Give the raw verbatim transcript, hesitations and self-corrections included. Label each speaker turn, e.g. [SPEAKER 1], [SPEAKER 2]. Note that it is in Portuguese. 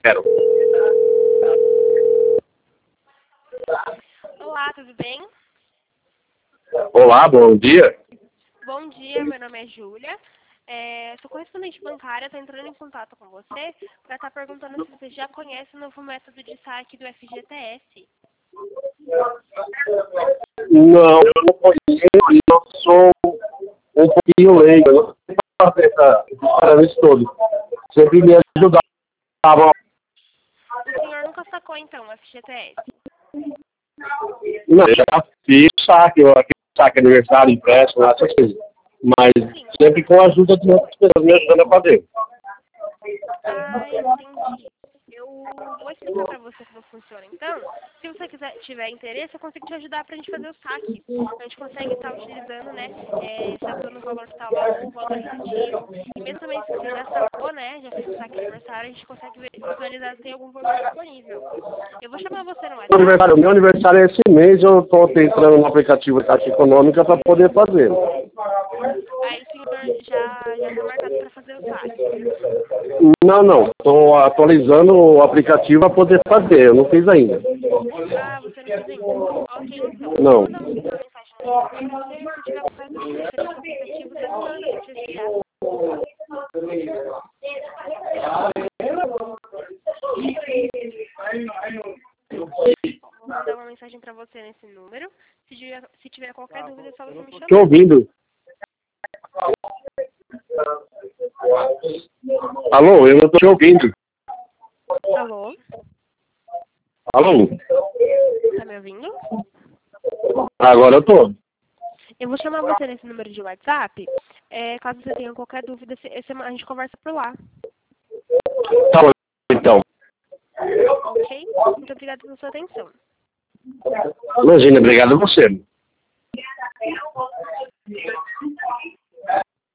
[SPEAKER 1] Quero.
[SPEAKER 2] Olá, tudo bem?
[SPEAKER 1] Olá, bom dia.
[SPEAKER 2] Bom dia, meu nome é Júlia. É, sou correspondente bancária, estou entrando em contato com você para estar perguntando se você já conhece o novo método de saque do F G T S.
[SPEAKER 1] Não, eu não conheço, eu sou um pouquinho leigo, eu não sei fazer essa, esse parâmetro todo. Sempre me ajudava.
[SPEAKER 2] O senhor nunca sacou, então, o F G T S?
[SPEAKER 1] Não, eu já fiz saque, eu- aquele saque aniversário, empréstimo, essas coisas. Mas
[SPEAKER 2] Sim.
[SPEAKER 1] sempre com a ajuda de outras pessoas me ajudando a fazer.
[SPEAKER 2] Ah, entendi. Eu vou explicar para você como funciona. Então, se você quiser, tiver interesse, eu consigo te ajudar para a gente fazer o saque. A gente consegue estar utilizando, né, é, salvando o valor que está lá ou o valor efetivo. E mesmo também se você já sacou, né, já fez o saque aniversário, a gente consegue ver- visualizar se tem algum valor disponível. Eu vou chamar você no
[SPEAKER 1] Meu
[SPEAKER 2] WhatsApp.
[SPEAKER 1] aniversário, meu aniversário é esse mês, eu estou entrando no aplicativo da Caixa Econômica para poder fazer.
[SPEAKER 2] Aí o senhor já já está marcado para fazer o saque.
[SPEAKER 1] Não, não, estou atualizando o aplicativo para poder fazer, eu não fiz ainda.
[SPEAKER 2] Ah, você não fez ainda. Ok, então. Eu vou
[SPEAKER 1] Não.
[SPEAKER 2] mandar uma mensagem no WhatsApp para você. Se tiver qualquer dúvida referente ao aplicativo, você me manda, eu vou te auxiliar. Vou mandar uma mensagem para você nesse número. Se tiver, se tiver qualquer dúvida, é só você me
[SPEAKER 1] Estou
[SPEAKER 2] chamar.
[SPEAKER 1] ouvindo. Alô, eu não estou te ouvindo.
[SPEAKER 2] Alô?
[SPEAKER 1] Alô?
[SPEAKER 2] Tá me ouvindo?
[SPEAKER 1] Agora eu estou.
[SPEAKER 2] Eu vou chamar você nesse número de WhatsApp. É, caso você tenha qualquer dúvida, se- esse- a gente conversa por lá.
[SPEAKER 1] Tá bom, então.
[SPEAKER 2] Ok? Muito obrigada pela sua atenção.
[SPEAKER 1] Imagina, obrigado a você.